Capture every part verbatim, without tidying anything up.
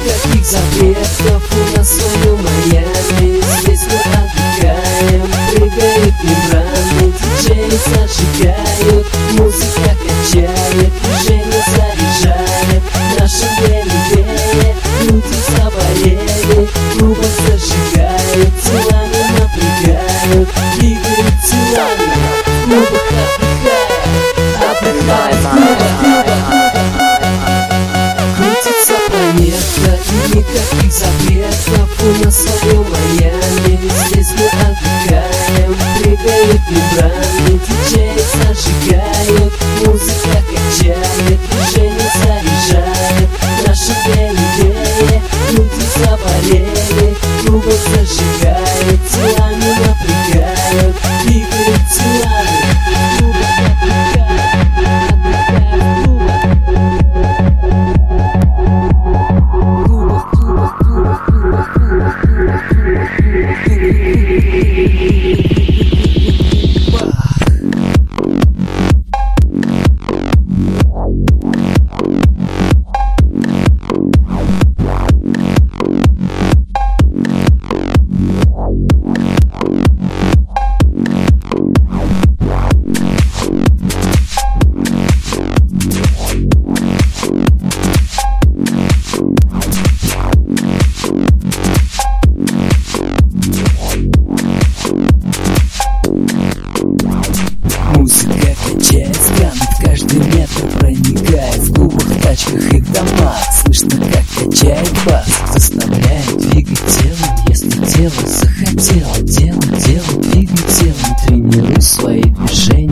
никаких запретов, у нас свое Майами. Здесь мы отдыхаем, прыгают мембраны, диджеи зажигают, музыка качает, движение заряжает. Наша вене-вене, люди заболели, в клубах зажигают, телами напрягают, двигают телами, в клубах отдыхают, отдыхают в клубах. Крутится планета и никаких запретов, у нас свое Майами. Здесь мы отдыхаем, прыгают мембраны, диджеи зажигают, музыка качает, движение заряжает. Наша вене-вене, люди заболели, в клубах зажигают, телами напрягают, двигают телами, в клубах отдыхают, отдыхают в клубах. Клубах, клубах, клубах, клубах, клубах, клубах, клубах, клубах. Музыка качает, странит, каждый метр проникает, в клубах, тачках и домах слышно, как качает бас. Заставляет двигать телом, если тело захотело. Дело, дело, двигай телом, тренируй свои движения.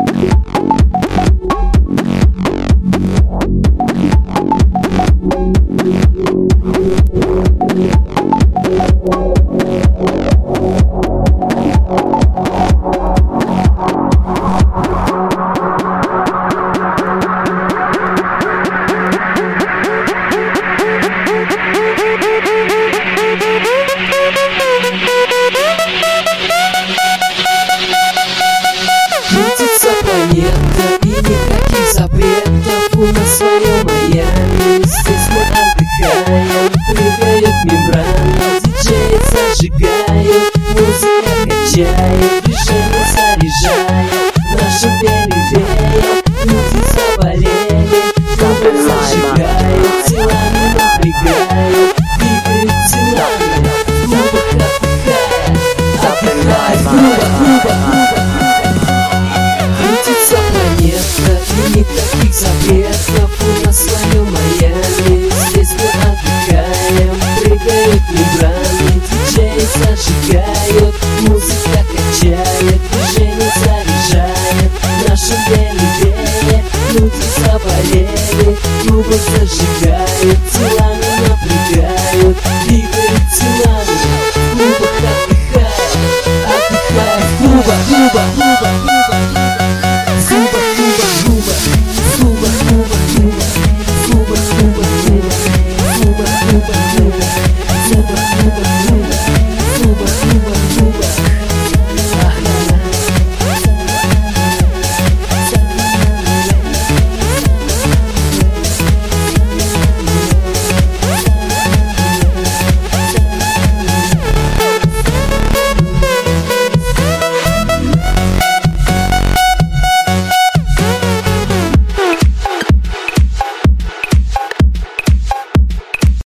И никаких запретов, у нас свое Майами. Здесь мы отдыхаем, прыгают мембраны, диджеи зажигают, музыка качает, движение заряжает. Наша вене-вене, люди заболели, в клубах зажигают, телами напрягают, двигают телами, в клубах отдыхают, отдыхают в клубах, клубах. Крутится планета и никаких запретов, у нас свое Майами. Здесь мы отдыхаем, прыгают мембраны, диджеи зажигают, музыка качает, движение заряжает. Наша вене-вене, люди заболели, в клубах зажигают, телами напрягают, двигают телами, в клубах отдыхают, отдыхают в клубах, клубах, клубах, клубах.